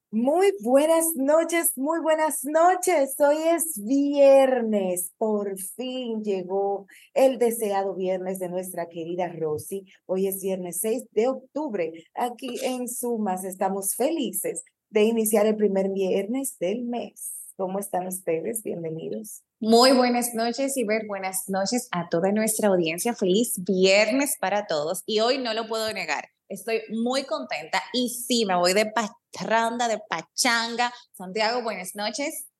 Muy buenas noches, muy buenas noches. Hoy es viernes. Por fin llegó el deseado viernes de nuestra querida Rosy. Hoy es viernes 6 de octubre. Aquí en Sumas estamos felices de iniciar el primer viernes del mes. ¿Cómo están ustedes? Bienvenidos. Muy buenas noches, Iber. Buenas noches a toda nuestra audiencia. Feliz viernes para todos. Y hoy no lo puedo negar. Estoy muy contenta y sí, me voy de parranda, de pachanga. Santiago, buenas noches.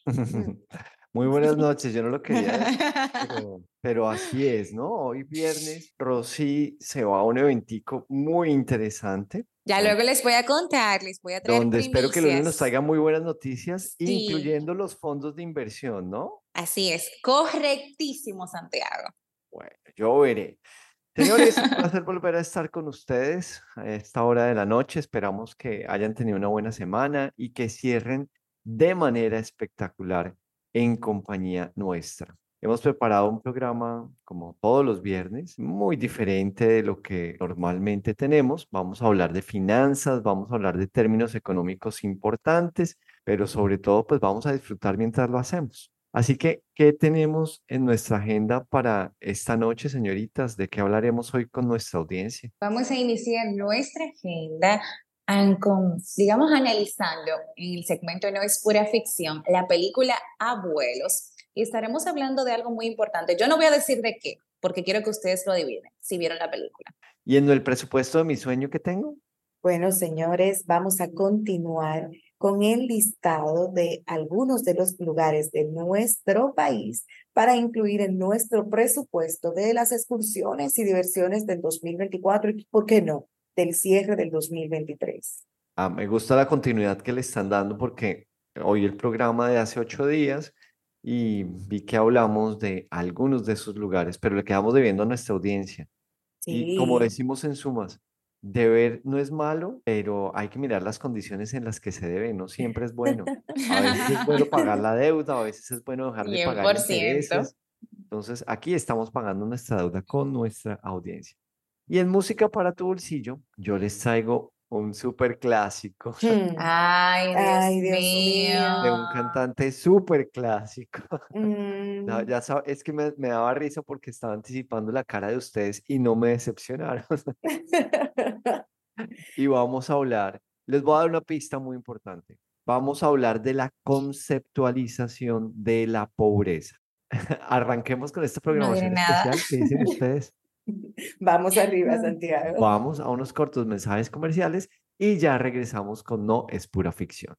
Muy buenas noches, yo no lo quería decir, pero así es, ¿no? Hoy viernes, Rosy se va a un eventico muy interesante, Ya don- luego les voy a contar, les voy a traer donde espero que el lunes nos primicias. traiga muy buenas noticias, Sí, incluyendo los fondos de inversión, ¿no? así es. Correctísimo, Santiago. Bueno, yo veré. Señores, un placer volver a estar con ustedes a esta hora de la noche. Esperamos que hayan tenido una buena semana y que cierren de manera espectacular en compañía nuestra. Hemos preparado un programa, como todos los viernes, muy diferente de lo que normalmente tenemos. Vamos a hablar de finanzas, vamos a hablar de términos económicos importantes, pero sobre todo, pues vamos a disfrutar mientras lo hacemos. Así que, ¿qué tenemos en nuestra agenda para esta noche, señoritas? ¿De qué hablaremos hoy con nuestra audiencia? Vamos a iniciar nuestra agenda, digamos, analizando en el segmento No es pura ficción, la película Abuelos. Y estaremos hablando de algo muy importante. Yo no voy a decir de qué, porque quiero que ustedes lo adivinen, si vieron la película. ¿Y en el presupuesto de mi sueño que tengo? Bueno, señores, vamos a continuar con el listado de algunos de los lugares de nuestro país para incluir en nuestro presupuesto de las excursiones y diversiones del 2024 y, ¿por qué no?, del cierre del 2023. Ah, me gusta la continuidad que le están dando porque oí el programa de hace 8 días y vi que hablamos de algunos de esos lugares, pero le quedamos debiendo a nuestra audiencia. Y como Sí. decimos en sumas, deber no es malo, pero hay que mirar las condiciones en las que se debe. No siempre es bueno. A veces es bueno pagar la deuda, a veces es bueno dejar de Cien pagar por ciento. intereses. Entonces, aquí estamos pagando nuestra deuda con nuestra audiencia. Y en música para tu bolsillo, yo les traigo un súper clásico Hmm. Ay, Dios Ay, Dios mío. mío. de un cantante súper clásico. No, Mm. ya es que me daba risa porque estaba anticipando la cara de ustedes y no me decepcionaron. Y vamos a hablar, les voy a dar una pista muy importante. Vamos a hablar de la conceptualización de la pobreza. Arranquemos con esta No diré programación nada. especial. ¿Qué dicen ustedes? Vamos arriba, Santiago. Vamos a unos cortos mensajes comerciales y ya regresamos con No es pura ficción.